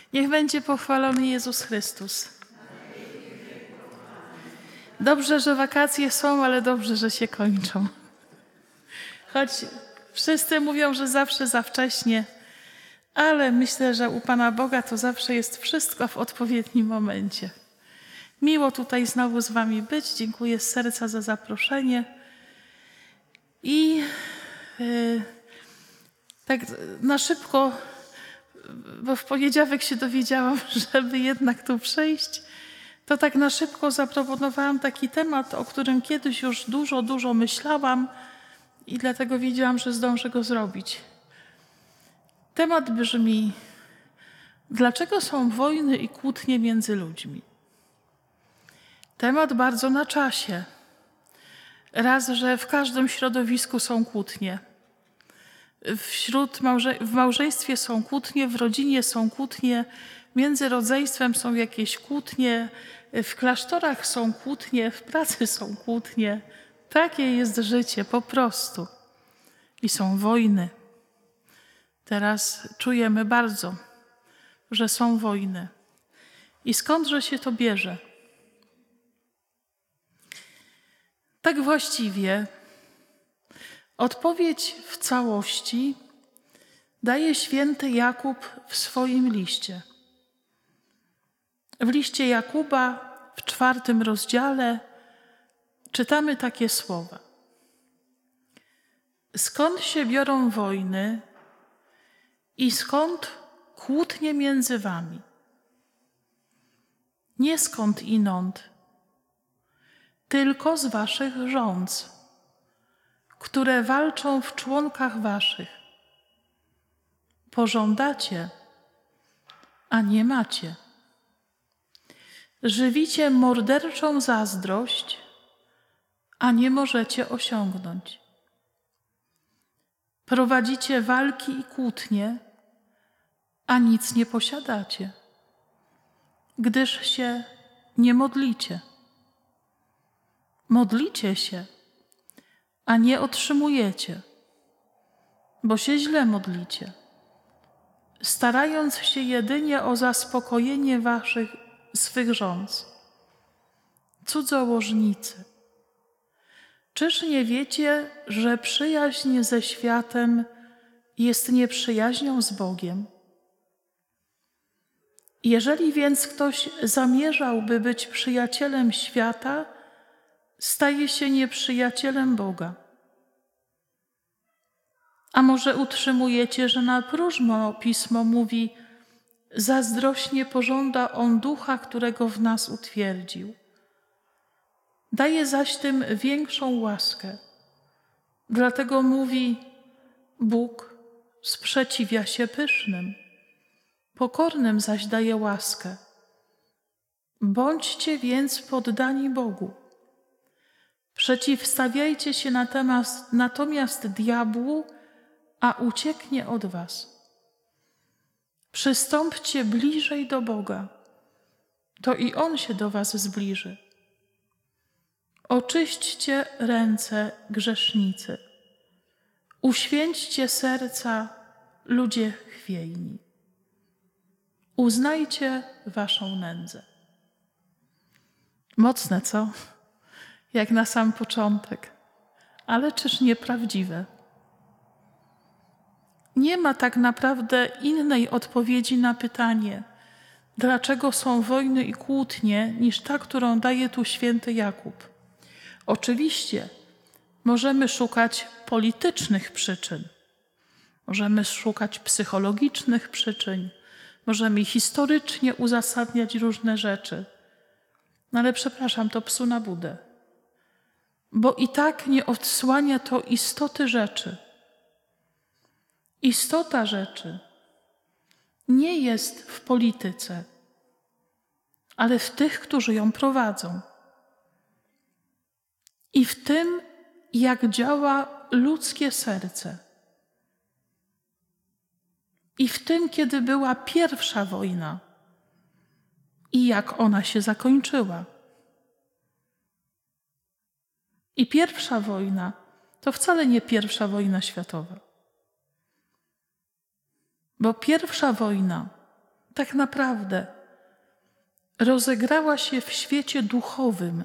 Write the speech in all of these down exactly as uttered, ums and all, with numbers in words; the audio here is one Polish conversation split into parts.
Niech będzie pochwalony Jezus Chrystus. Dobrze, że wakacje są, ale dobrze, że się kończą. Choć wszyscy mówią, że zawsze za wcześnie, ale myślę, że u Pana Boga to zawsze jest wszystko w odpowiednim momencie. Miło tutaj znowu z Wami być. Dziękuję z serca za zaproszenie. I yy, tak na szybko, bo w poniedziałek się dowiedziałam, żeby jednak tu przyjść, to tak na szybko zaproponowałam taki temat, o którym kiedyś już dużo, dużo myślałam i dlatego wiedziałam, że zdążę go zrobić. Temat brzmi: dlaczego są wojny i kłótnie między ludźmi? Temat bardzo na czasie. Raz, że w każdym środowisku są kłótnie. Wśród małże- w małżeństwie są kłótnie, w rodzinie są kłótnie, między rodzeństwem są jakieś kłótnie, w klasztorach są kłótnie, w pracy są kłótnie. Takie jest życie po prostu. I są wojny. Teraz czujemy bardzo, że są wojny. I skądże się to bierze? Tak właściwie odpowiedź w całości daje święty Jakub w swoim liście. W liście Jakuba w czwartym rozdziale czytamy takie słowa. Skąd się biorą wojny i skąd kłótnie między wami? Nie skąd inąd, tylko z waszych rządz, które walczą w członkach waszych. Pożądacie, a nie macie. Żywicie morderczą zazdrość, a nie możecie osiągnąć. Prowadzicie walki i kłótnie, a nic nie posiadacie, gdyż się nie modlicie. Modlicie się, a nie otrzymujecie, bo się źle modlicie, starając się jedynie o zaspokojenie waszych swych rządz. Cudzołożnicy, czyż nie wiecie, że przyjaźń ze światem jest nieprzyjaźnią z Bogiem? Jeżeli więc ktoś zamierzałby być przyjacielem świata, staje się nieprzyjacielem Boga. A może utrzymujecie, że na próżno Pismo mówi: zazdrośnie pożąda on ducha, którego w nas utwierdził. Daje zaś tym większą łaskę. Dlatego mówi: Bóg sprzeciwia się pysznym, pokornym zaś daje łaskę. Bądźcie więc poddani Bogu. Przeciwstawiajcie się natomiast, natomiast diabłu, a ucieknie od was. Przystąpcie bliżej do Boga, to i On się do was zbliży. Oczyśćcie ręce, grzesznicy. Uświęćcie serca, ludzie chwiejni. Uznajcie waszą nędzę. Mocne, co? Jak na sam początek. Ale czyż nieprawdziwe? Nie ma tak naprawdę innej odpowiedzi na pytanie, dlaczego są wojny i kłótnie, niż ta, którą daje tu święty Jakub. Oczywiście możemy szukać politycznych przyczyn, możemy szukać psychologicznych przyczyn, możemy historycznie uzasadniać różne rzeczy. No ale przepraszam, to psu na budę. Bo i tak nie odsłania to istoty rzeczy. Istota rzeczy nie jest w polityce, ale w tych, którzy ją prowadzą. I w tym, jak działa ludzkie serce. I w tym, kiedy była pierwsza wojna i jak ona się zakończyła. I pierwsza wojna to wcale nie pierwsza wojna światowa. Bo pierwsza wojna tak naprawdę rozegrała się w świecie duchowym.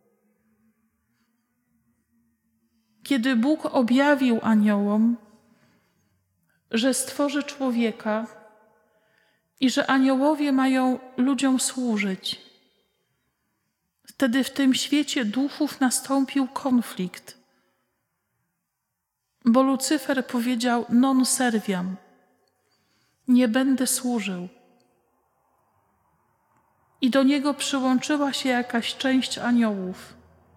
Kiedy Bóg objawił aniołom, że stworzy człowieka i że aniołowie mają ludziom służyć, wtedy w tym świecie duchów nastąpił konflikt. Bo Lucyfer powiedział: non serviam, nie będę służył. I do niego przyłączyła się jakaś część aniołów.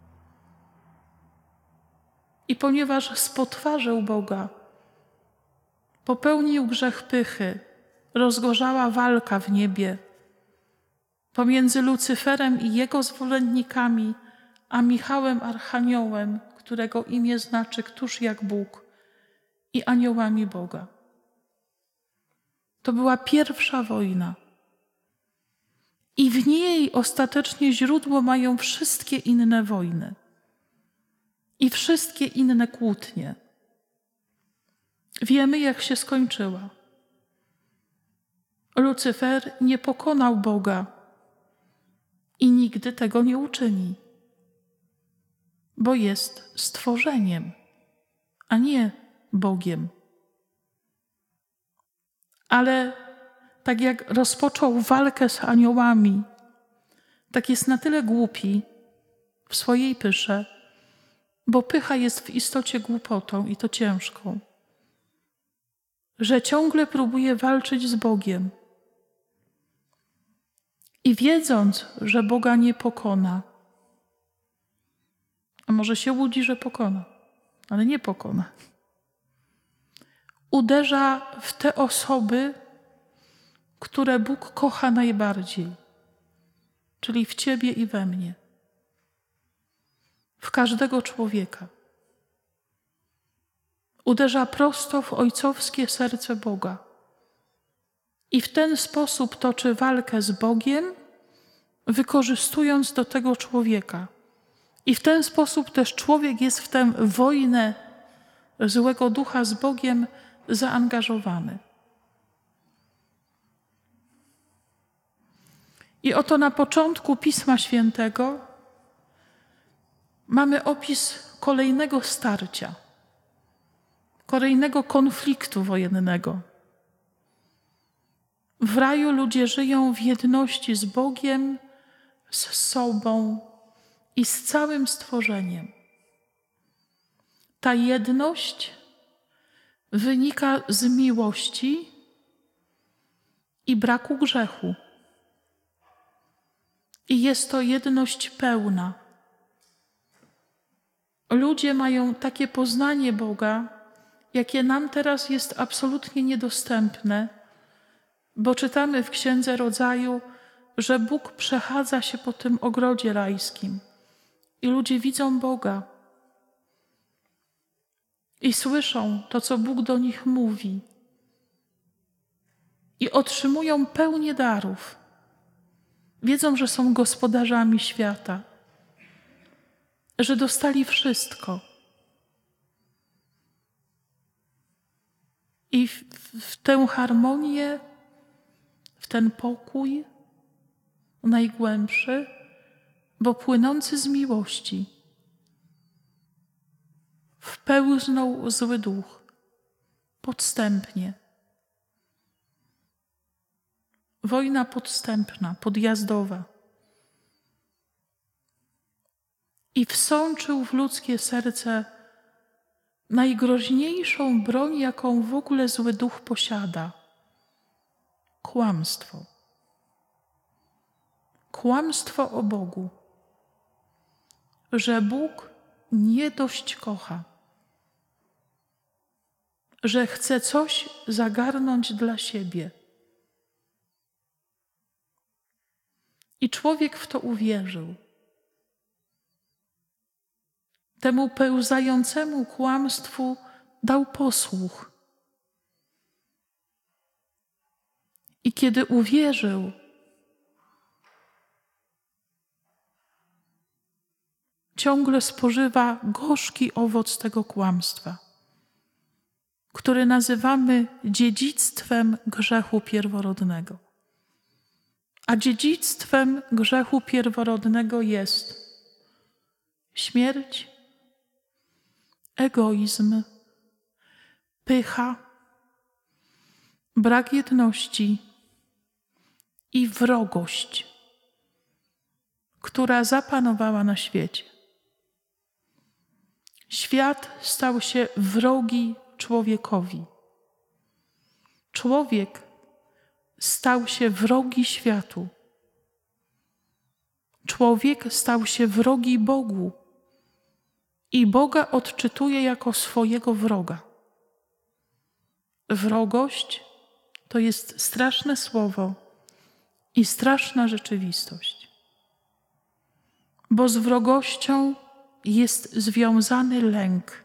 I ponieważ spotwarzył Boga, popełnił grzech pychy, rozgorzała walka w niebie pomiędzy Lucyferem i jego zwolennikami, a Michałem Archaniołem, którego imię znaczy któż jak Bóg, i aniołami Boga. To była pierwsza wojna. I w niej ostatecznie źródło mają wszystkie inne wojny i wszystkie inne kłótnie. Wiemy, jak się skończyła. Lucyfer nie pokonał Boga i nigdy tego nie uczyni, bo jest stworzeniem, a nie Bogiem. Ale tak jak rozpoczął walkę z aniołami, tak jest na tyle głupi w swojej pysze, bo pycha jest w istocie głupotą i to ciężką, że ciągle próbuje walczyć z Bogiem. I wiedząc, że Boga nie pokona, a może się łudzi, że pokona, ale nie pokona, uderza w te osoby, które Bóg kocha najbardziej, czyli w ciebie i we mnie, w każdego człowieka. Uderza prosto w ojcowskie serce Boga i w ten sposób toczy walkę z Bogiem, wykorzystując do tego człowieka. I w ten sposób też człowiek jest w tę wojnę złego ducha z Bogiem zaangażowany. I oto na początku Pisma Świętego mamy opis kolejnego starcia, kolejnego konfliktu wojennego. W raju ludzie żyją w jedności z Bogiem, z sobą i z całym stworzeniem. Ta jedność wynika z miłości i braku grzechu. I jest to jedność pełna. Ludzie mają takie poznanie Boga, jakie nam teraz jest absolutnie niedostępne, bo czytamy w Księdze Rodzaju, że Bóg przechadza się po tym ogrodzie rajskim i ludzie widzą Boga i słyszą to, co Bóg do nich mówi i otrzymują pełnię darów. Wiedzą, że są gospodarzami świata, że dostali wszystko. I w, w tę harmonię, w ten pokój najgłębszy, bo płynący z miłości, wpełznął zły duch podstępnie. Wojna podstępna, podjazdowa. I wsączył w ludzkie serce najgroźniejszą broń, jaką w ogóle zły duch posiada. Kłamstwo. Kłamstwo o Bogu. Że Bóg nie dość kocha. Że chce coś zagarnąć dla siebie. I człowiek w to uwierzył. Temu pełzającemu kłamstwu dał posłuch. I kiedy uwierzył, ciągle spożywa gorzki owoc tego kłamstwa, który nazywamy dziedzictwem grzechu pierworodnego. A dziedzictwem grzechu pierworodnego jest śmierć, egoizm, pycha, brak jedności i wrogość, która zapanowała na świecie. Świat stał się wrogi człowiekowi. Człowiek stał się wrogi światu. Człowiek stał się wrogi Bogu i Boga odczytuje jako swojego wroga. Wrogość to jest straszne słowo i straszna rzeczywistość. Bo z wrogością jest związany lęk.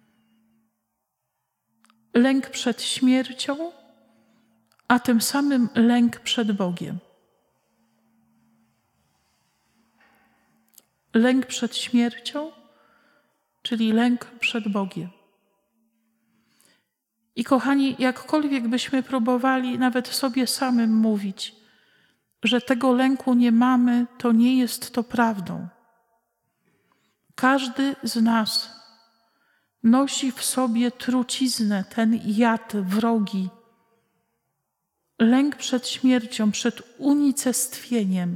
Lęk przed śmiercią, a tym samym lęk przed Bogiem. Lęk przed śmiercią, czyli lęk przed Bogiem. I kochani, jakkolwiek byśmy próbowali nawet sobie samym mówić, że tego lęku nie mamy, to nie jest to prawdą. Każdy z nas nosi w sobie truciznę, ten jad wrogi. Lęk przed śmiercią, przed unicestwieniem.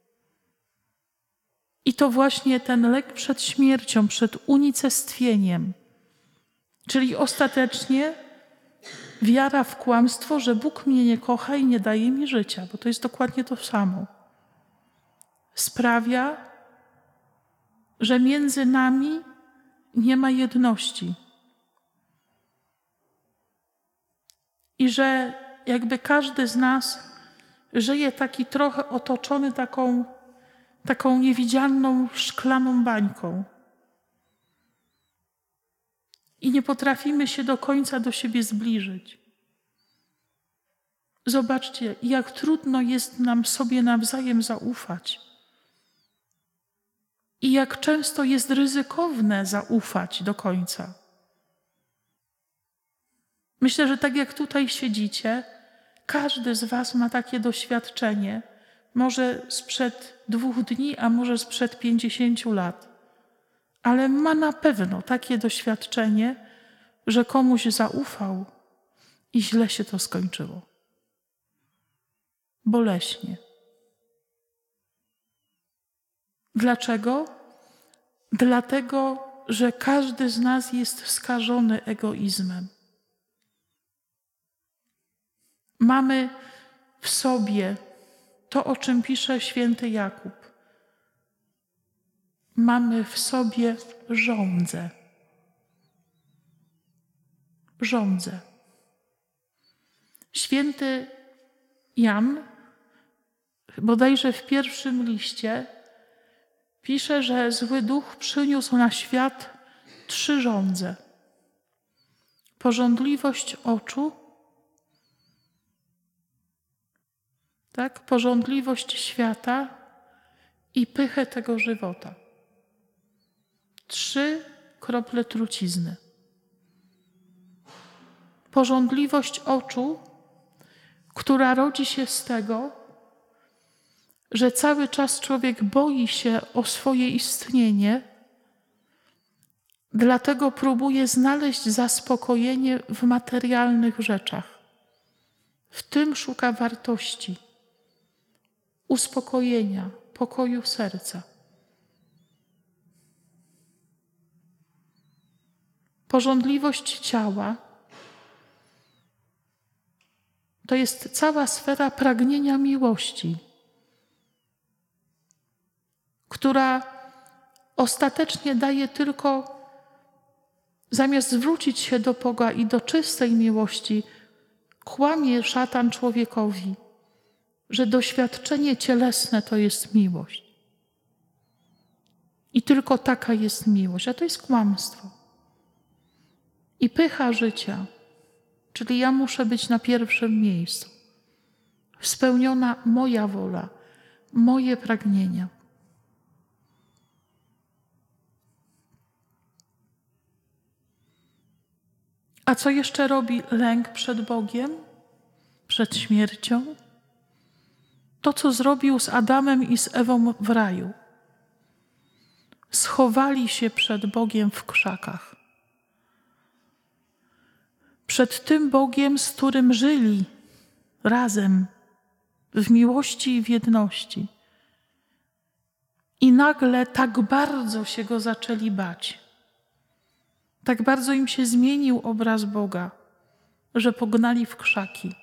I to właśnie ten lęk przed śmiercią, przed unicestwieniem, czyli ostatecznie wiara w kłamstwo, że Bóg mnie nie kocha i nie daje mi życia, bo to jest dokładnie to samo. Sprawia, że między nami nie ma jedności. I że jakby każdy z nas żyje taki trochę otoczony taką, taką niewidzialną szklaną bańką. I nie potrafimy się do końca do siebie zbliżyć. Zobaczcie, jak trudno jest nam sobie nawzajem zaufać. I jak często jest ryzykowne zaufać do końca. Myślę, że tak jak tutaj siedzicie, każdy z was ma takie doświadczenie, może sprzed dwóch dni, a może sprzed pięćdziesięciu lat. Ale ma na pewno takie doświadczenie, że komuś zaufał i źle się to skończyło. Boleśnie. Dlaczego? Dlatego, że każdy z nas jest skażony egoizmem. Mamy w sobie to, o czym pisze święty Jakub. Mamy w sobie żądzę. Żądzę. Święty Jan, bodajże w pierwszym liście, pisze, że zły duch przyniósł na świat trzy żądze. Pożądliwość oczu, tak? Pożądliwość świata i pychę tego żywota. Trzy krople trucizny. Pożądliwość oczu, która rodzi się z tego, że cały czas człowiek boi się o swoje istnienie, dlatego próbuje znaleźć zaspokojenie w materialnych rzeczach. W tym szuka wartości, uspokojenia, pokoju serca. Pożądliwość ciała to jest cała sfera pragnienia miłości, która ostatecznie daje tylko, zamiast zwrócić się do Boga i do czystej miłości, kłamie szatan człowiekowi, że doświadczenie cielesne to jest miłość. I tylko taka jest miłość, a to jest kłamstwo. I pycha życia, czyli ja muszę być na pierwszym miejscu. Spełniona moja wola, moje pragnienia. A co jeszcze robi lęk przed Bogiem, przed śmiercią? To, co zrobił z Adamem i z Ewą w raju. Schowali się przed Bogiem w krzakach. Przed tym Bogiem, z którym żyli razem, w miłości i w jedności. I nagle tak bardzo się Go zaczęli bać. Tak bardzo im się zmienił obraz Boga, że pognali w krzaki.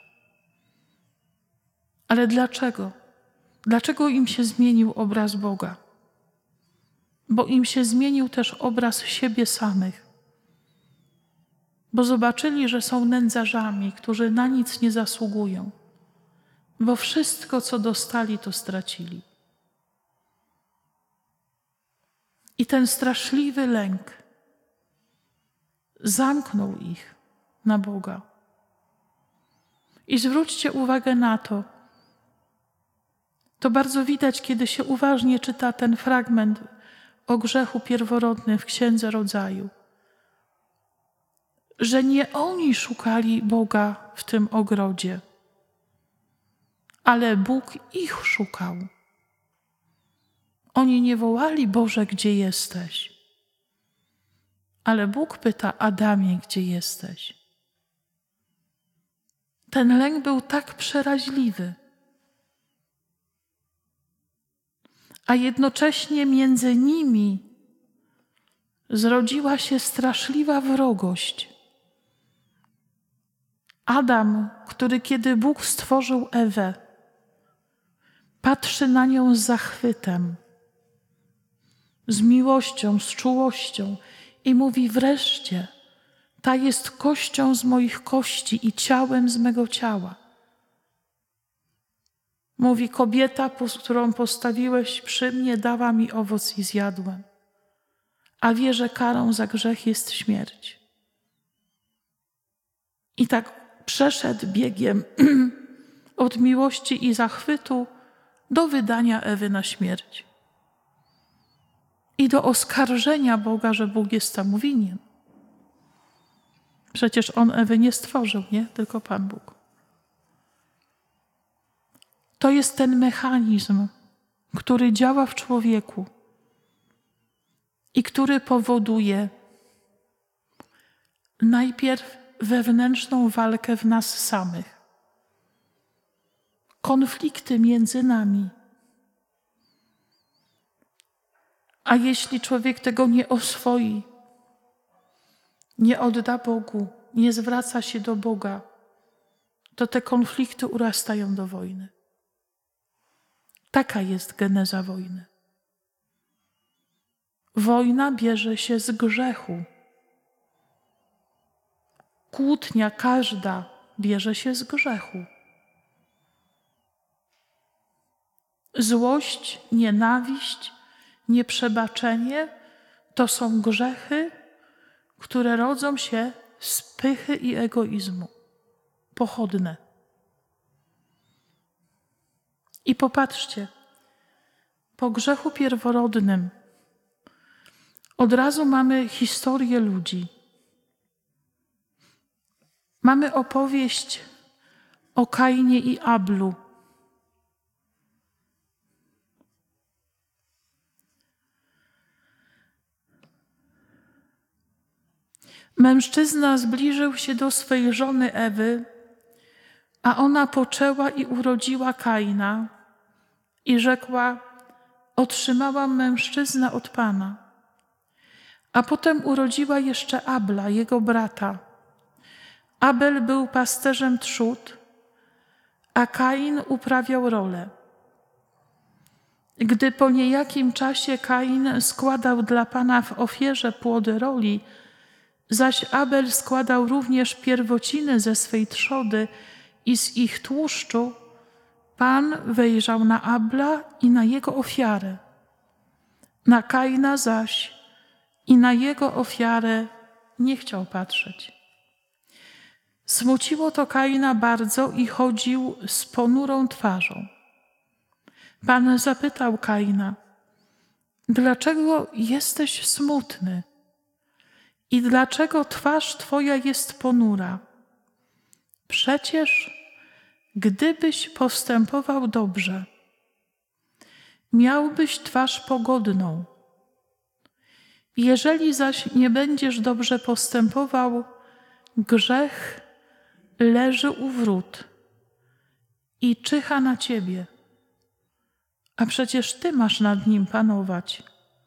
Ale dlaczego? Dlaczego im się zmienił obraz Boga? Bo im się zmienił też obraz siebie samych. Bo zobaczyli, że są nędzarzami, którzy na nic nie zasługują. Bo wszystko, co dostali, to stracili. I ten straszliwy lęk zamknął ich na Boga. I zwróćcie uwagę na to, to bardzo widać, kiedy się uważnie czyta ten fragment o grzechu pierworodnym w Księdze Rodzaju, że nie oni szukali Boga w tym ogrodzie, ale Bóg ich szukał. Oni nie wołali: Boże, gdzie jesteś? Ale Bóg pyta: Adamie, gdzie jesteś? Ten lęk był tak przeraźliwy, a jednocześnie między nimi zrodziła się straszliwa wrogość. Adam, który kiedy Bóg stworzył Ewę, patrzy na nią z zachwytem, z miłością, z czułością i mówi: wreszcie, ta jest kością z moich kości i ciałem z mego ciała. Mówi: kobieta, którą postawiłeś przy mnie, dała mi owoc i zjadłem, a wie, że karą za grzech jest śmierć. I tak przeszedł biegiem od miłości i zachwytu do wydania Ewy na śmierć. I do oskarżenia Boga, że Bóg jest temu winien. Przecież On Ewy nie stworzył, nie? Tylko Pan Bóg. To jest ten mechanizm, który działa w człowieku i który powoduje najpierw wewnętrzną walkę w nas samych, konflikty między nami. A jeśli człowiek tego nie oswoi, nie odda Bogu, nie zwraca się do Boga, to te konflikty urastają do wojny. Taka jest geneza wojny. Wojna bierze się z grzechu. Kłótnia każda bierze się z grzechu. Złość, nienawiść, nieprzebaczenie to są grzechy, które rodzą się z pychy i egoizmu. Pochodne. I popatrzcie, po grzechu pierworodnym od razu mamy historię ludzi. Mamy opowieść o Kainie i Ablu. Mężczyzna zbliżył się do swej żony Ewy, a ona poczęła i urodziła Kaina i rzekła: otrzymałam mężczyznę od Pana. A potem urodziła jeszcze Abla, jego brata. Abel był pasterzem trzód, a Kain uprawiał rolę. Gdy po niejakim czasie Kain składał dla Pana w ofierze płody roli, zaś Abel składał również pierwociny ze swej trzody i z ich tłuszczu, Pan wejrzał na Abla i na jego ofiarę, na Kaina zaś i na jego ofiarę nie chciał patrzeć. Smuciło to Kaina bardzo i chodził z ponurą twarzą. Pan zapytał Kaina: dlaczego jesteś smutny i dlaczego twarz twoja jest ponura? Przecież gdybyś postępował dobrze, miałbyś twarz pogodną. Jeżeli zaś nie będziesz dobrze postępował, grzech leży u wrót i czyha na ciebie, a przecież ty masz nad nim panować.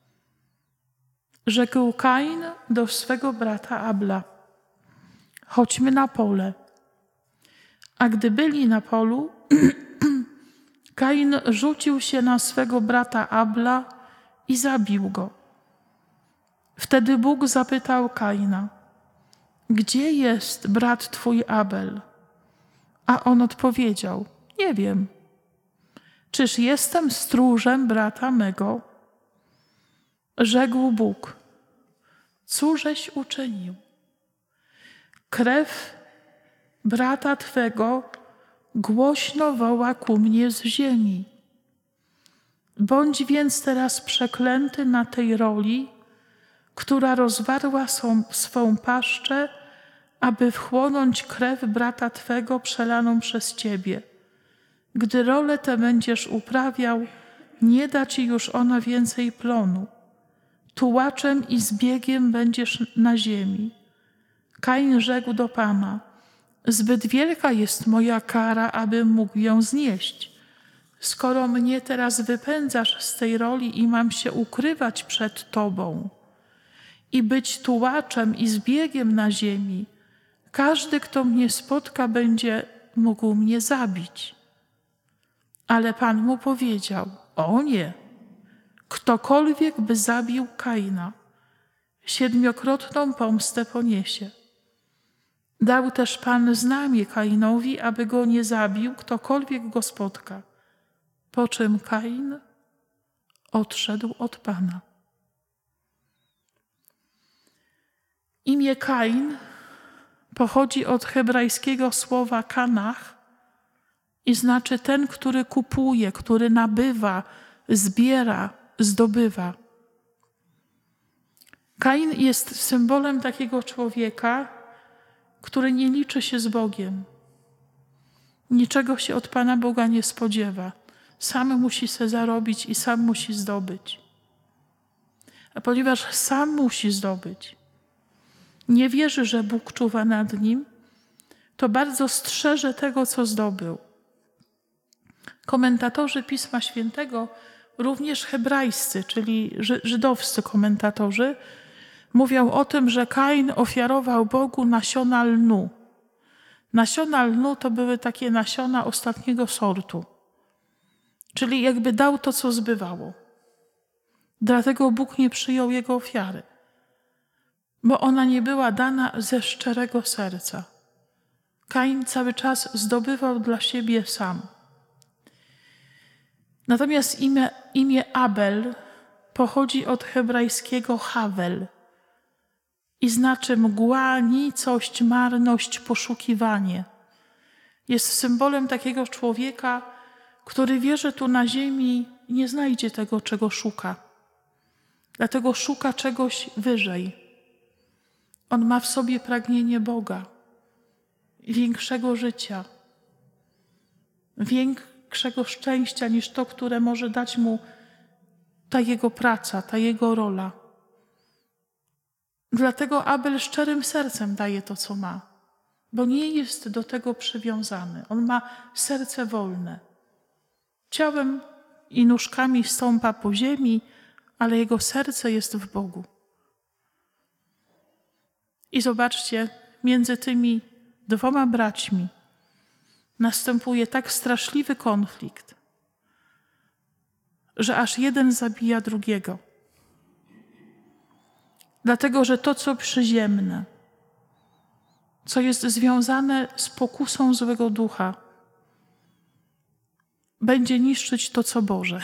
Rzekł Kain do swego brata Abla: chodźmy na pole. A gdy byli na polu, Kain rzucił się na swego brata Abla i zabił go. Wtedy Bóg zapytał Kaina: gdzie jest brat twój Abel? A on odpowiedział: nie wiem. Czyż jestem stróżem brata mego? Rzekł Bóg: cóżeś uczynił? Krew brata twego głośno woła ku mnie z ziemi. Bądź więc teraz przeklęty na tej roli, która rozwarła swą, swą paszczę, aby wchłonąć krew brata twego przelaną przez ciebie. Gdy rolę tę będziesz uprawiał, nie da ci już ona więcej plonu. Tułaczem i zbiegiem będziesz na ziemi. Kain rzekł do Pana: zbyt wielka jest moja kara, abym mógł ją znieść. Skoro mnie teraz wypędzasz z tej roli i mam się ukrywać przed Tobą i być tułaczem i zbiegiem na ziemi, każdy, kto mnie spotka, będzie mógł mnie zabić. Ale Pan mu powiedział: o nie, ktokolwiek by zabił Kaina, siedmiokrotną pomstę poniesie. Dał też Pan znamię Kainowi, aby go nie zabił, ktokolwiek go spotka. Po czym Kain odszedł od Pana. Imię Kain pochodzi od hebrajskiego słowa kanach i znaczy ten, który kupuje, który nabywa, zbiera, zdobywa. Kain jest symbolem takiego człowieka, który nie liczy się z Bogiem. Niczego się od Pana Boga nie spodziewa. Sam musi se zarobić i sam musi zdobyć. A ponieważ sam musi zdobyć, nie wierzy, że Bóg czuwa nad nim, to bardzo strzeże tego, co zdobył. Komentatorzy Pisma Świętego, również hebrajscy, czyli żydowscy komentatorzy, mówią o tym, że Kain ofiarował Bogu nasiona lnu. Nasiona lnu to były takie nasiona ostatniego sortu, czyli jakby dał to, co zbywało. Dlatego Bóg nie przyjął jego ofiary, bo ona nie była dana ze szczerego serca. Kain cały czas zdobywał dla siebie sam. Natomiast imię, imię Abel pochodzi od hebrajskiego Hawel i znaczy mgła, nicość, marność, poszukiwanie. Jest symbolem takiego człowieka, który wie, że tu na ziemi nie znajdzie tego, czego szuka. Dlatego szuka czegoś wyżej. On ma w sobie pragnienie Boga, większego życia, większego szczęścia niż to, które może dać mu ta jego praca, ta jego rola. Dlatego Abel szczerym sercem daje to, co ma, bo nie jest do tego przywiązany. On ma serce wolne. Ciałem i nóżkami stąpa po ziemi, ale jego serce jest w Bogu. I zobaczcie, między tymi dwoma braćmi następuje tak straszliwy konflikt, że aż jeden zabija drugiego. Dlatego, że to, co przyziemne, co jest związane z pokusą złego ducha, będzie niszczyć to, co Boże.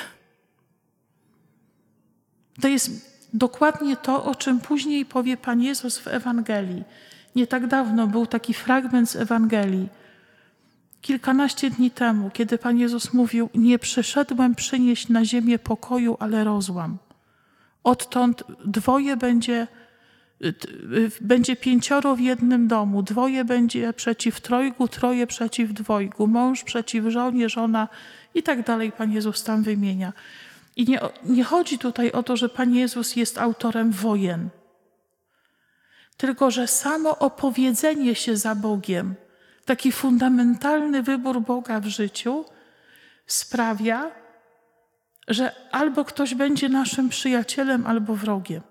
To jest dokładnie to, o czym później powie Pan Jezus w Ewangelii. Nie tak dawno był taki fragment z Ewangelii. Kilkanaście dni temu, kiedy Pan Jezus mówił: nie przyszedłem przynieść na ziemię pokoju, ale rozłam. Odtąd dwoje będzie, będzie pięcioro w jednym domu, dwoje będzie przeciw trojgu, troje przeciw dwojgu, mąż przeciw żonie, żona i tak dalej Pan Jezus tam wymienia. I nie, nie chodzi tutaj o to, że Pan Jezus jest autorem wojen, tylko że samo opowiedzenie się za Bogiem, taki fundamentalny wybór Boga w życiu sprawia, że albo ktoś będzie naszym przyjacielem, albo wrogiem.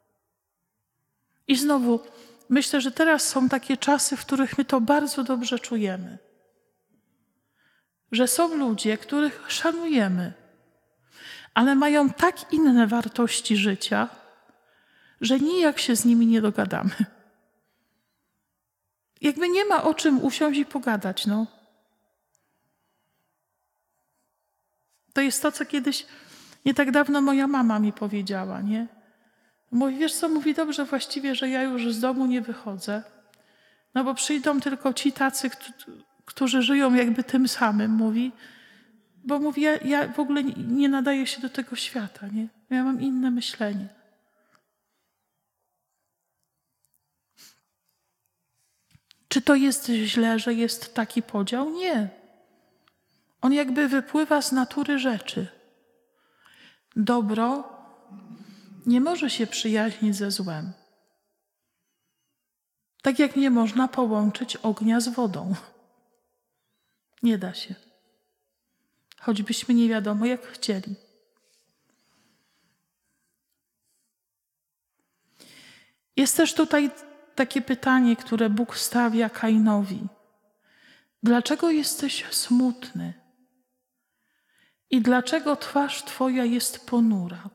I znowu, myślę, że teraz są takie czasy, w których my to bardzo dobrze czujemy. Że są ludzie, których szanujemy, ale mają tak inne wartości życia, że nijak się z nimi nie dogadamy. Jakby nie ma o czym usiąść i pogadać, no. To jest to, co kiedyś, nie tak dawno moja mama mi powiedziała, nie? Mówi, wiesz co, mówi, dobrze właściwie, że ja już z domu nie wychodzę, no bo przyjdą tylko ci tacy, którzy żyją jakby tym samym, mówi, bo mówi, ja, ja w ogóle nie nadaję się do tego świata, nie? Ja mam inne myślenie. Czy to jest źle, że jest taki podział? Nie. On jakby wypływa z natury rzeczy. Dobro nie może się przyjaźnić ze złem. Tak jak nie można połączyć ognia z wodą. Nie da się. Choćbyśmy nie wiadomo jak chcieli. Jest też tutaj takie pytanie, które Bóg stawia Kainowi. Dlaczego jesteś smutny? I dlaczego twarz twoja jest ponura?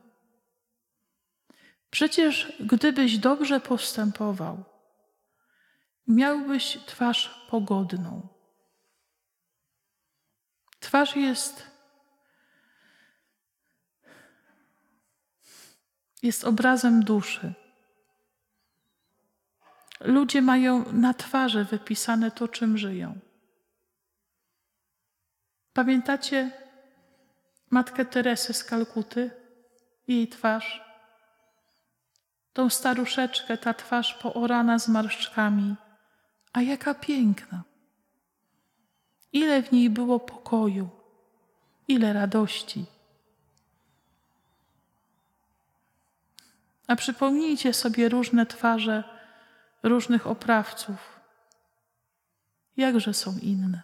Przecież gdybyś dobrze postępował, miałbyś twarz pogodną. Twarz jest, jest obrazem duszy. Ludzie mają na twarzy wypisane to, czym żyją. Pamiętacie matkę Teresę z Kalkuty? Jej twarz? Tą staruszeczkę, ta twarz poorana zmarszczkami. A jaka piękna! Ile w niej było pokoju, ile radości. A przypomnijcie sobie różne twarze różnych oprawców. Jakże są inne.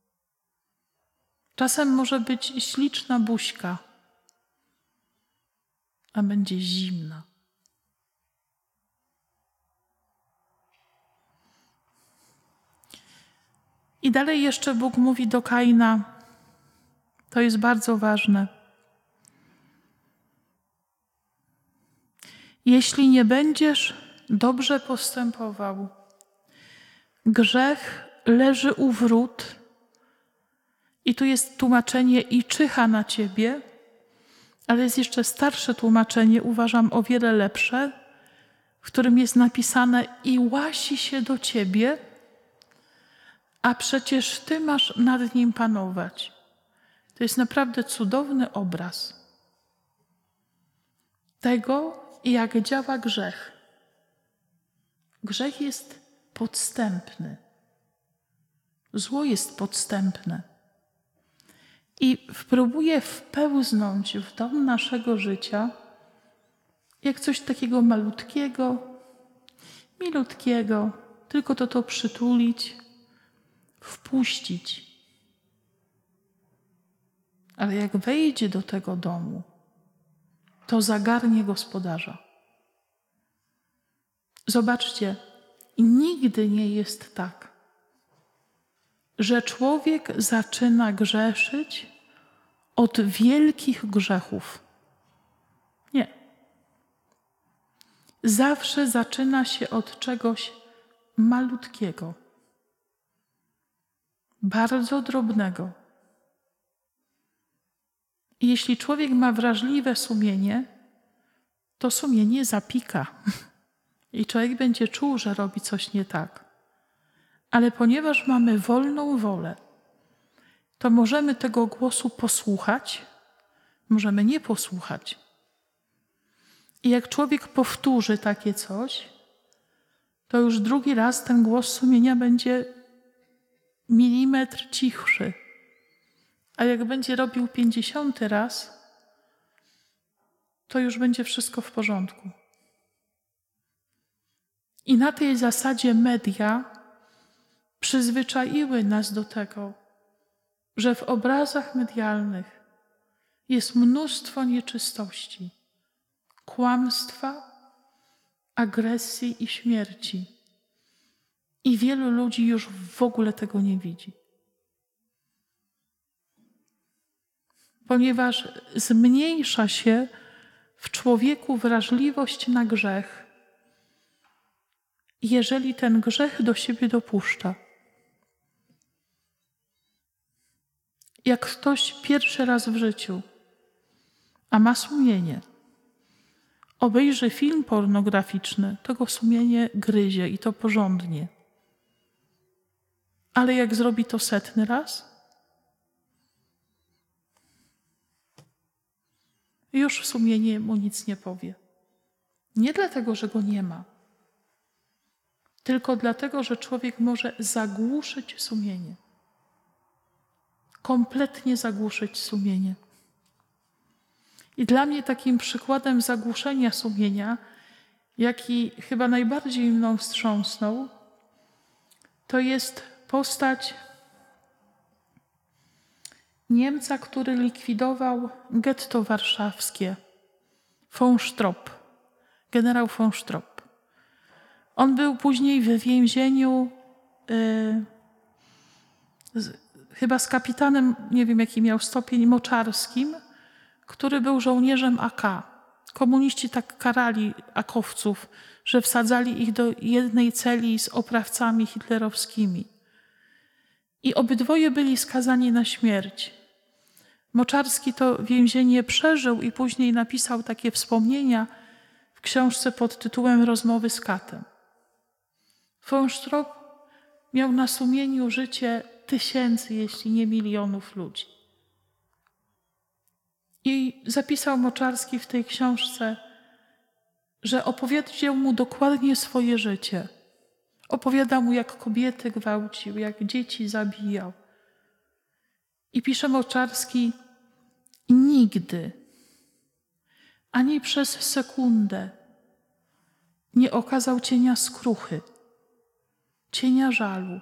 Czasem może być śliczna buźka, a będzie zimna. I dalej jeszcze Bóg mówi do Kaina, to jest bardzo ważne. Jeśli nie będziesz dobrze postępował, grzech leży u wrót i tu jest tłumaczenie i czyha na ciebie, ale jest jeszcze starsze tłumaczenie, uważam o wiele lepsze, w którym jest napisane i łasi się do ciebie, a przecież ty masz nad nim panować. To jest naprawdę cudowny obraz tego, jak działa grzech. Grzech jest podstępny. Zło jest podstępne. I próbuje wpełznąć w dom naszego życia jak coś takiego malutkiego, milutkiego, tylko to to przytulić, wpuścić. Ale jak wejdzie do tego domu, to zagarnie gospodarza. Zobaczcie, nigdy nie jest tak, że człowiek zaczyna grzeszyć od wielkich grzechów. Nie. Zawsze zaczyna się od czegoś malutkiego, bardzo drobnego. I jeśli człowiek ma wrażliwe sumienie, to sumienie zapika. I człowiek będzie czuł, że robi coś nie tak. Ale ponieważ mamy wolną wolę, to możemy tego głosu posłuchać, możemy nie posłuchać. I jak człowiek powtórzy takie coś, to już drugi raz ten głos sumienia będzie milimetr cichszy. A jak będzie robił pięćdziesiąty raz, to już będzie wszystko w porządku. I na tej zasadzie media przyzwyczaiły nas do tego, że w obrazach medialnych jest mnóstwo nieczystości, kłamstwa, agresji i śmierci. I wielu ludzi już w ogóle tego nie widzi. Ponieważ zmniejsza się w człowieku wrażliwość na grzech, jeżeli ten grzech do siebie dopuszcza. Jak ktoś pierwszy raz w życiu, a ma sumienie, obejrzy film pornograficzny, to go sumienie gryzie i to porządnie. Ale jak zrobi to setny raz, już sumienie mu nic nie powie. Nie dlatego, że go nie ma, tylko dlatego, że człowiek może zagłuszyć sumienie. Kompletnie zagłuszyć sumienie. I dla mnie takim przykładem zagłuszenia sumienia, jaki chyba najbardziej mną wstrząsnął, to jest postać Niemca, który likwidował getto warszawskie, von Strop, generał von Strop. On był później w więzieniu yy, z, chyba z kapitanem, nie wiem jaki miał stopień, Moczarskim, który był żołnierzem A K. Komuniści tak karali akowców, że wsadzali ich do jednej celi z oprawcami hitlerowskimi. I obydwoje byli skazani na śmierć. Moczarski to więzienie przeżył i później napisał takie wspomnienia w książce pod tytułem Rozmowy z katem. Von Strop miał na sumieniu życie tysięcy, jeśli nie milionów ludzi. I zapisał Moczarski w tej książce, że opowiedział mu dokładnie swoje życie. Opowiada mu, jak kobiety gwałcił, jak dzieci zabijał. I pisze Moczarski, nigdy, ani przez sekundę nie okazał cienia skruchy, cienia żalu.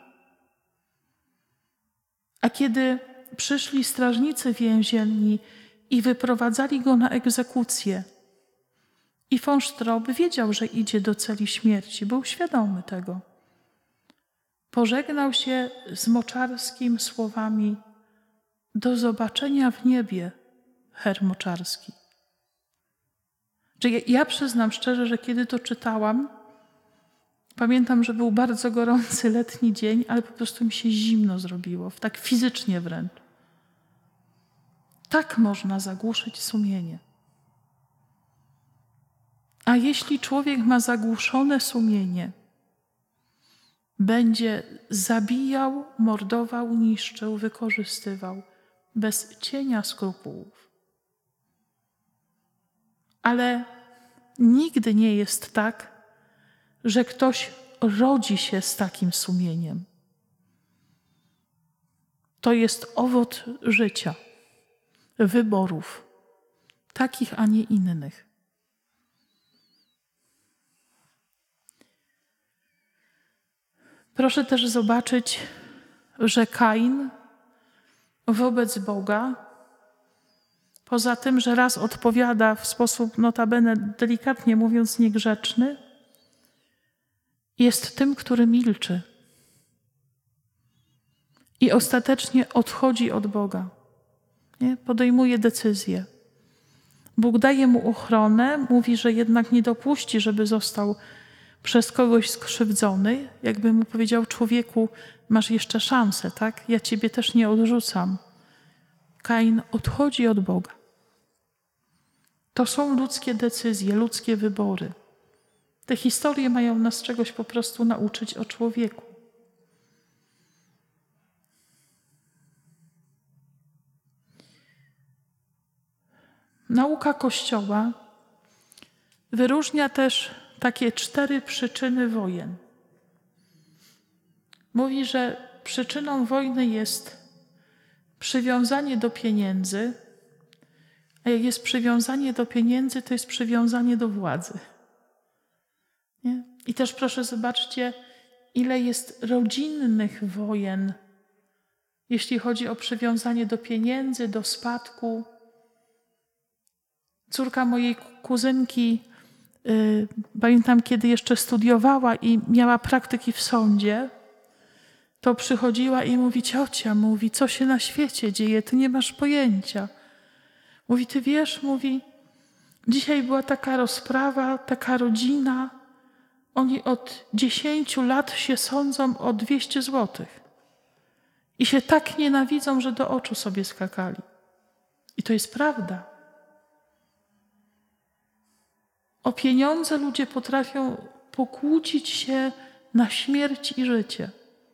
A kiedy przyszli strażnicy więzienni i wyprowadzali go na egzekucję, i von Strop wiedział, że idzie do celi śmierci, był świadomy tego. Pożegnał się z Moczarskim słowami: do zobaczenia w niebie, Herr Moczarski. Czyli ja przyznam szczerze, że kiedy to czytałam, pamiętam, że był bardzo gorący letni dzień, ale po prostu mi się zimno zrobiło, tak fizycznie wręcz. Tak można zagłuszyć sumienie. A jeśli człowiek ma zagłuszone sumienie, będzie zabijał, mordował, niszczył, wykorzystywał, bez cienia skrupułów. Ale nigdy nie jest tak, że ktoś rodzi się z takim sumieniem. To jest owoc życia, wyborów, takich, a nie innych. Proszę też zobaczyć, że Kain wobec Boga, poza tym, że raz odpowiada w sposób notabene, delikatnie mówiąc, niegrzeczny, jest tym, który milczy i ostatecznie odchodzi od Boga. Nie? Podejmuje decyzję. Bóg daje mu ochronę, mówi, że jednak nie dopuści, żeby został przez kogoś skrzywdzony, jakby mu powiedział: człowieku, masz jeszcze szansę, tak? Ja ciebie też nie odrzucam. Kain odchodzi od Boga. To są ludzkie decyzje, ludzkie wybory. Te historie mają nas czegoś po prostu nauczyć o człowieku. Nauka Kościoła wyróżnia też takie cztery przyczyny wojen. Mówi, że przyczyną wojny jest przywiązanie do pieniędzy, A jak jest przywiązanie do pieniędzy, to jest przywiązanie do władzy. Nie? I też proszę zobaczcie, ile jest rodzinnych wojen, jeśli chodzi o przywiązanie do pieniędzy, do spadku. Córka mojej kuzynki, yy, pamiętam, kiedy jeszcze studiowała i miała praktyki w sądzie, to przychodziła i mówi: ciocia, mówi, co się na świecie dzieje, ty nie masz pojęcia. Mówi: ty wiesz, mówi, dzisiaj była taka rozprawa, taka rodzina, oni od dziesięciu lat się sądzą o dwieście złotych. I się tak nienawidzą, że do oczu sobie skakali. I to jest prawda. O pieniądze ludzie potrafią pokłócić się na śmierć i życie.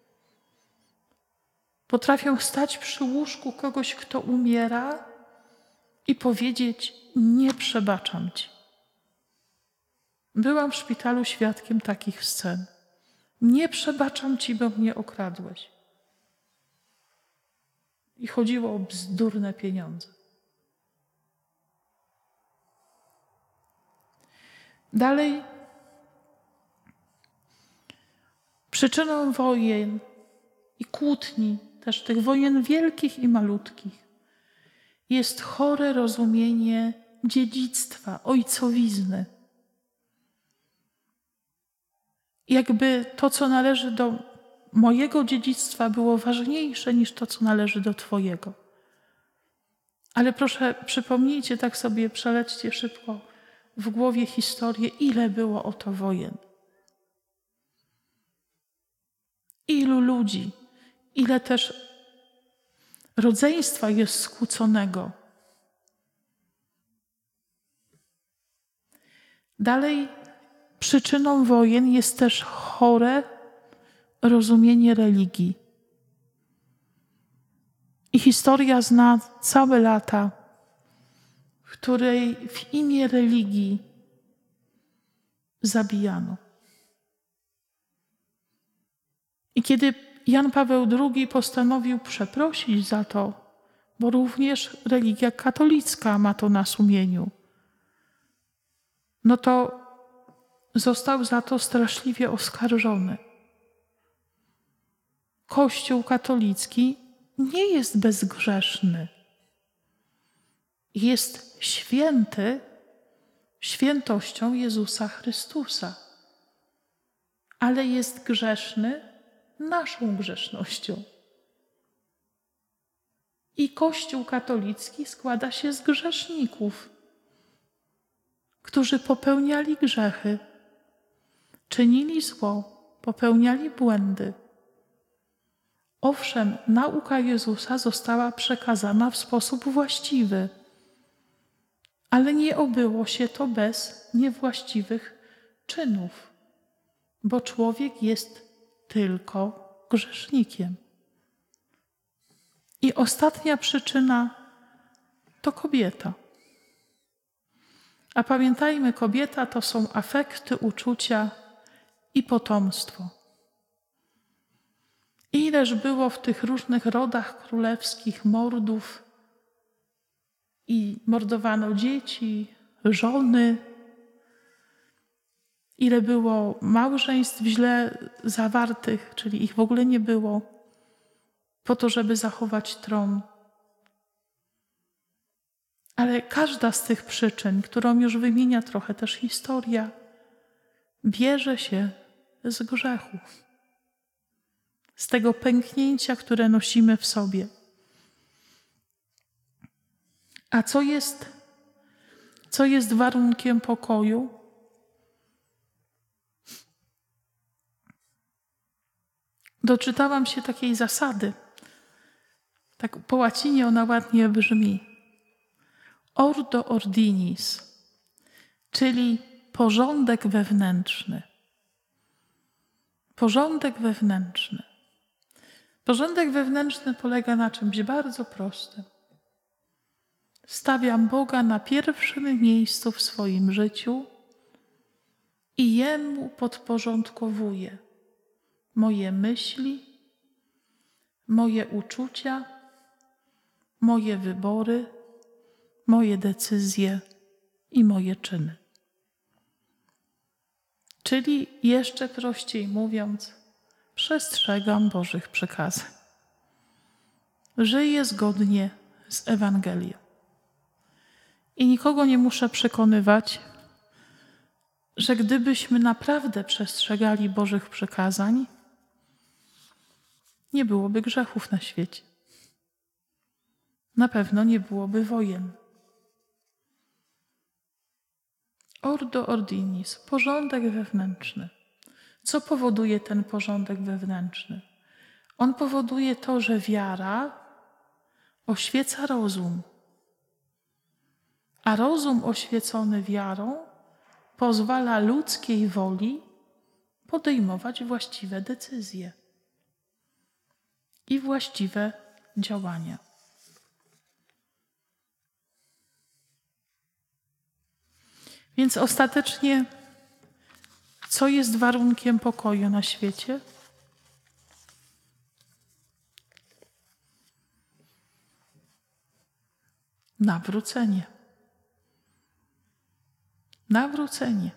Potrafią stać przy łóżku kogoś, kto umiera i powiedzieć: nie przebaczam ci. Byłam w szpitalu świadkiem takich scen. Nie przebaczam ci, bo mnie okradłeś. I chodziło o bzdurne pieniądze. Dalej, przyczyną wojen i kłótni, też tych wojen wielkich i malutkich, jest chore rozumienie dziedzictwa, ojcowizny. Jakby to, co należy do mojego dziedzictwa, było ważniejsze niż to, co należy do twojego. Ale proszę, przypomnijcie, tak sobie przelećcie szybko w głowie historię, ile było o to wojen. Ilu ludzi, ile też rodzeństwa jest skłóconego. Dalej, przyczyną wojen jest też chore rozumienie religii. I historia zna całe lata, w której w imię religii zabijano. I kiedy Jan Paweł drugi postanowił przeprosić za to, bo również religia katolicka ma to na sumieniu, no to został za to straszliwie oskarżony. Kościół katolicki nie jest bezgrzeszny. Jest święty świętością Jezusa Chrystusa, ale jest grzeszny naszą grzesznością. I Kościół katolicki składa się z grzeszników, którzy popełniali grzechy, czynili zło, popełniali błędy. Owszem, nauka Jezusa została przekazana w sposób właściwy, ale nie obyło się to bez niewłaściwych czynów, bo człowiek jest tylko grzesznikiem. I ostatnia przyczyna to kobieta. A pamiętajmy, kobieta to są afekty, uczucia i potomstwo. Ileż było w tych różnych rodach królewskich mordów i mordowano dzieci, żony. Ile było małżeństw źle zawartych, czyli ich w ogóle nie było, po to, żeby zachować tron. Ale każda z tych przyczyn, którą już wymienia trochę też historia, bierze się z grzechu. Z tego pęknięcia, które nosimy w sobie. A co jest, co jest warunkiem pokoju? Doczytałam się takiej zasady. Tak po łacinie ona ładnie brzmi. Ordo ordinis, czyli porządek wewnętrzny. Porządek wewnętrzny. Porządek wewnętrzny polega na czymś bardzo prostym. Stawiam Boga na pierwszym miejscu w swoim życiu i Jemu podporządkowuję moje myśli, moje uczucia, moje wybory, moje decyzje i moje czyny. Czyli jeszcze prościej mówiąc, przestrzegam Bożych przykazań. Żyję zgodnie z Ewangelią. I nikogo nie muszę przekonywać, że gdybyśmy naprawdę przestrzegali Bożych przykazań, nie byłoby grzechów na świecie. Na pewno nie byłoby wojen. Ordo ordinis, porządek wewnętrzny. Co powoduje ten porządek wewnętrzny? On powoduje to, że wiara oświeca rozum, a rozum oświecony wiarą pozwala ludzkiej woli podejmować właściwe decyzje i właściwe działania. Więc ostatecznie, co jest warunkiem pokoju na świecie? Nawrócenie. Nawrócenie.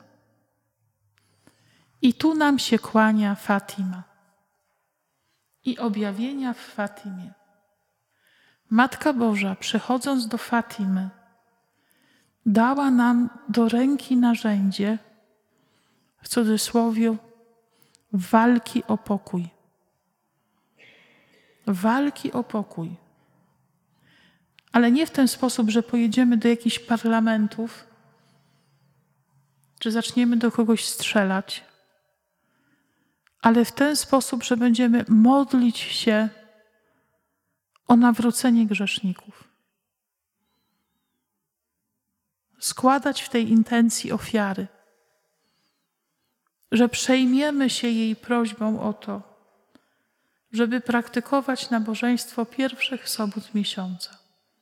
I tu nam się kłania Fatima i objawienia w Fatimie. Matka Boża, przychodząc do Fatimy, dała nam do ręki narzędzie, w cudzysłowie, walki o pokój. Walki o pokój. Ale nie w ten sposób, że pojedziemy do jakichś parlamentów, czy zaczniemy do kogoś strzelać, ale w ten sposób, że będziemy modlić się o nawrócenie grzeszników. Składać w tej intencji ofiary, że przejmiemy się jej prośbą o to, żeby praktykować nabożeństwo pierwszych sobót miesiąca.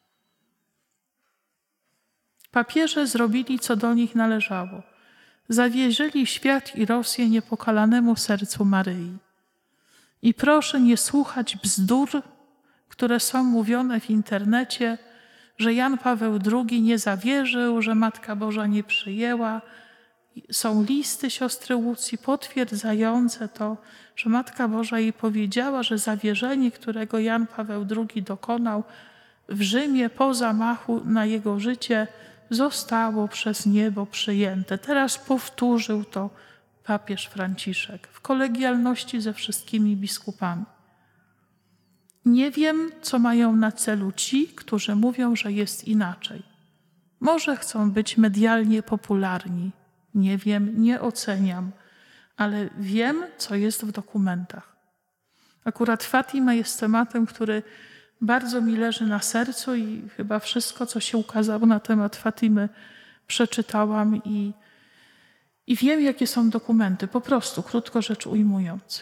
Papieże zrobili, co do nich należało. Zawierzyli świat i Rosję niepokalanemu sercu Maryi. I proszę nie słuchać bzdur, które są mówione w internecie, że Jan Paweł drugi nie zawierzył, że Matka Boża nie przyjęła. Są listy siostry Łucji potwierdzające to, że Matka Boża jej powiedziała, że zawierzenie, którego Jan Paweł drugi dokonał w Rzymie po zamachu na jego życie, zostało przez niebo przyjęte. Teraz powtórzył to papież Franciszek w kolegialności ze wszystkimi biskupami. Nie wiem, co mają na celu ci, którzy mówią, że jest inaczej. Może chcą być medialnie popularni. Nie wiem, nie oceniam, ale wiem, co jest w dokumentach. Akurat Fatima jest tematem, który bardzo mi leży na sercu i chyba wszystko, co się ukazało na temat Fatimy, przeczytałam i, i wiem, jakie są dokumenty, po prostu, krótko rzecz ujmując.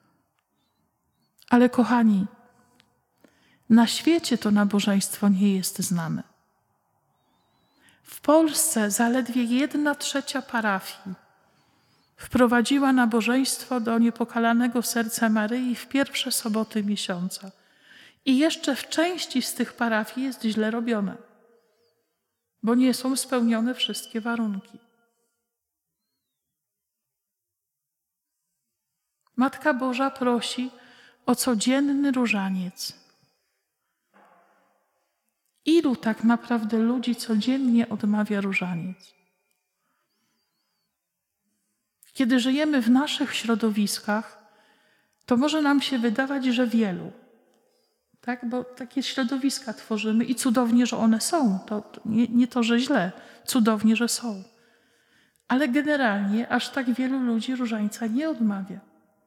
Ale kochani, na świecie to nabożeństwo nie jest znane. W Polsce zaledwie jedna trzecia parafii wprowadziła nabożeństwo do niepokalanego serca Maryi w pierwsze soboty miesiąca. I jeszcze w części z tych parafii jest źle robione, bo nie są spełnione wszystkie warunki. Matka Boża prosi o codzienny różaniec. Ilu tak naprawdę ludzi codziennie odmawia różaniec? Kiedy żyjemy w naszych środowiskach, to może nam się wydawać, że wielu. Tak? Bo takie środowiska tworzymy i cudownie, że one są. To, to nie, nie to, że źle, cudownie, że są. Ale generalnie aż tak wielu ludzi różańca nie odmawia.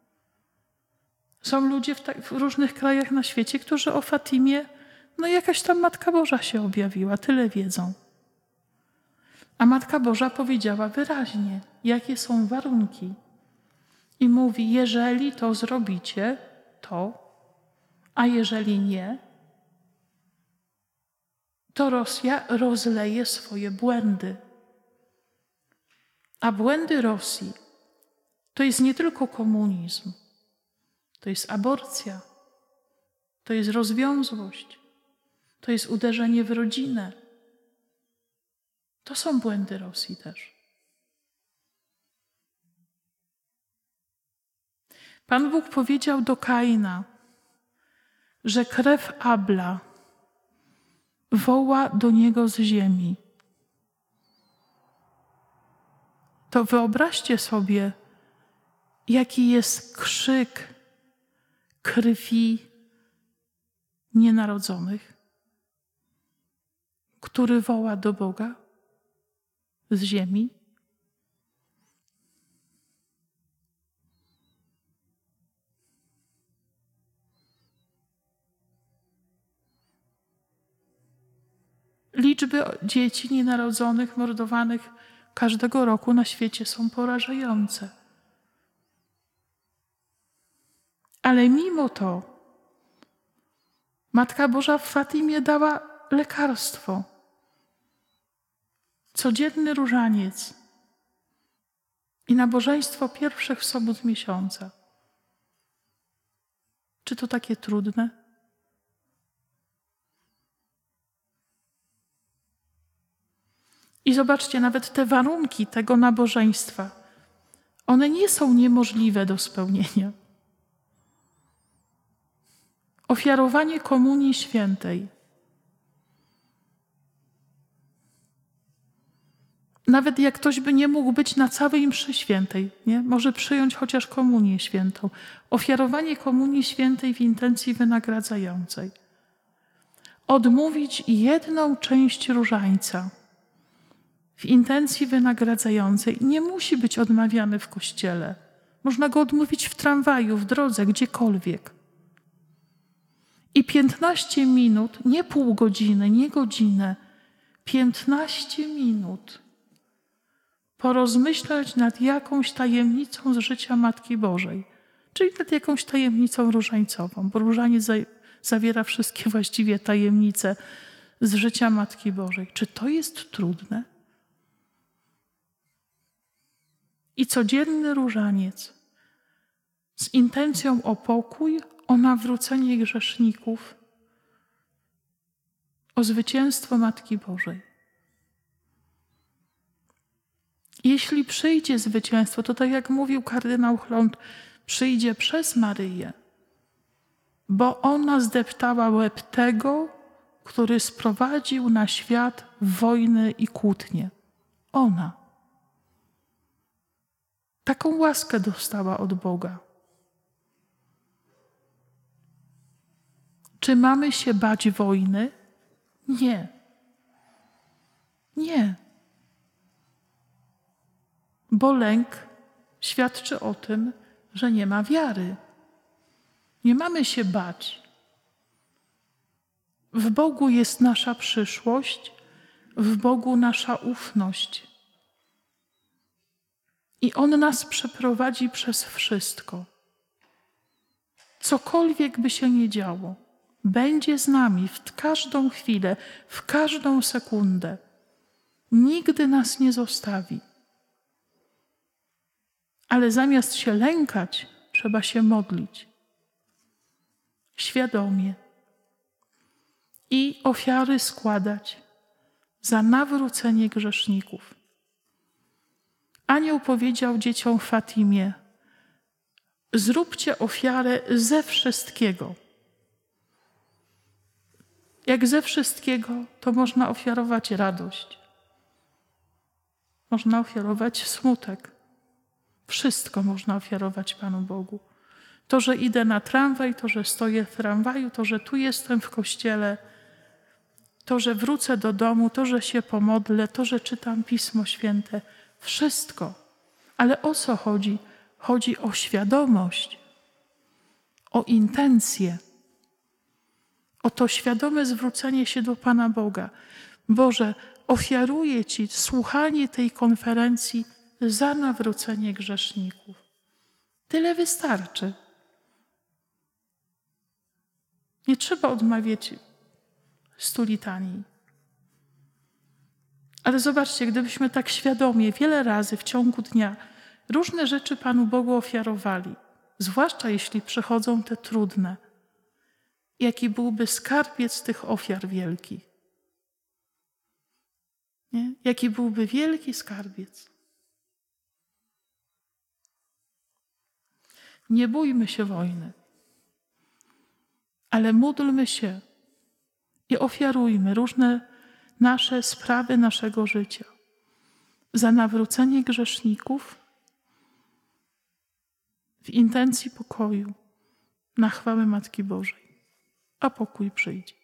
Są ludzie w, tak, w różnych krajach na świecie, którzy o Fatimie, no jakaś tam Matka Boża się objawiła, tyle wiedzą. A Matka Boża powiedziała wyraźnie, jakie są warunki. I mówi, jeżeli to zrobicie, to, a jeżeli nie, to Rosja rozleje swoje błędy. A błędy Rosji to jest nie tylko komunizm, to jest aborcja, to jest rozwiązłość, to jest uderzenie w rodzinę, To są błędy Rosji też. Pan Bóg powiedział do Kaina, że krew Abla woła do niego z ziemi. To wyobraźcie sobie, jaki jest krzyk krwi nienarodzonych, który woła do Boga z ziemi. Liczby dzieci nienarodzonych, mordowanych każdego roku na świecie są porażające. Ale mimo to Matka Boża w Fatimie dała lekarstwo. Codzienny różaniec i nabożeństwo pierwszych sobót miesiąca. Czy to takie trudne? I zobaczcie, nawet te warunki tego nabożeństwa, one nie są niemożliwe do spełnienia. Ofiarowanie Komunii Świętej. Nawet jak ktoś by nie mógł być na całej mszy świętej, nie? Może przyjąć chociaż Komunię Świętą. Ofiarowanie Komunii Świętej w intencji wynagradzającej. Odmówić jedną część różańca w intencji wynagradzającej. Nie musi być odmawiany w kościele. Można go odmówić w tramwaju, w drodze, gdziekolwiek. I piętnaście minut, nie pół godziny, nie godzinę, piętnaście minut porozmyślać nad jakąś tajemnicą z życia Matki Bożej, czyli nad jakąś tajemnicą różańcową, bo różaniec za, zawiera wszystkie właściwie tajemnice z życia Matki Bożej. Czy to jest trudne? I codzienny różaniec z intencją o pokój, o nawrócenie grzeszników, o zwycięstwo Matki Bożej. Jeśli przyjdzie zwycięstwo, to tak jak mówił kardynał Chląd, przyjdzie przez Maryję, bo ona zdeptała łeb tego, który sprowadził na świat wojny i kłótnie. Ona. Taką łaskę dostała od Boga. Czy mamy się bać wojny? Nie. Nie. Bo lęk świadczy o tym, że nie ma wiary. Nie mamy się bać. W Bogu jest nasza przyszłość, w Bogu nasza ufność. I On nas przeprowadzi przez wszystko. Cokolwiek by się nie działo, będzie z nami w każdą chwilę, w każdą sekundę. Nigdy nas nie zostawi. Ale zamiast się lękać, trzeba się modlić. Świadomie. I ofiary składać za nawrócenie grzeszników. Anioł powiedział dzieciom w Fatimie: zróbcie ofiarę ze wszystkiego. Jak ze wszystkiego, to można ofiarować radość. Można ofiarować smutek. Wszystko można ofiarować Panu Bogu. To, że idę na tramwaj, to, że stoję w tramwaju, to, że tu jestem w kościele, to, że wrócę do domu, to, że się pomodlę, to, że czytam Pismo Święte. Wszystko. Ale o co chodzi? Chodzi o świadomość, o intencje, o to świadome zwrócenie się do Pana Boga. Boże, ofiaruję Ci słuchanie tej konferencji za nawrócenie grzeszników. Tyle wystarczy. Nie trzeba odmawiać stu litanii. Ale zobaczcie, gdybyśmy tak świadomie wiele razy w ciągu dnia różne rzeczy Panu Bogu ofiarowali, zwłaszcza jeśli przychodzą te trudne, jaki byłby skarbiec tych ofiar wielkich. Nie? Jaki byłby wielki skarbiec. Nie bójmy się wojny, ale módlmy się i ofiarujmy różne nasze sprawy naszego życia za nawrócenie grzeszników w intencji pokoju na chwałę Matki Bożej, a pokój przyjdzie.